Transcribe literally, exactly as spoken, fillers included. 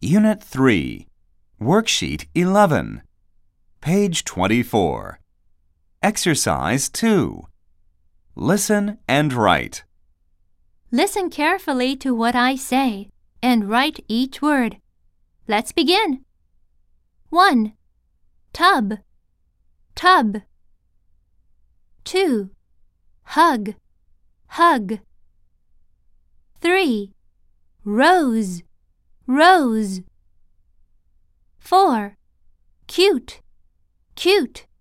Unit three, Worksheet eleven, page twenty-four. Exercise two. Listen and write. Listen carefully to what I say and write each word. Let's begin. one. Tub, tub. two. Hug, hug. three. Rose, rose. four. Cute, cute.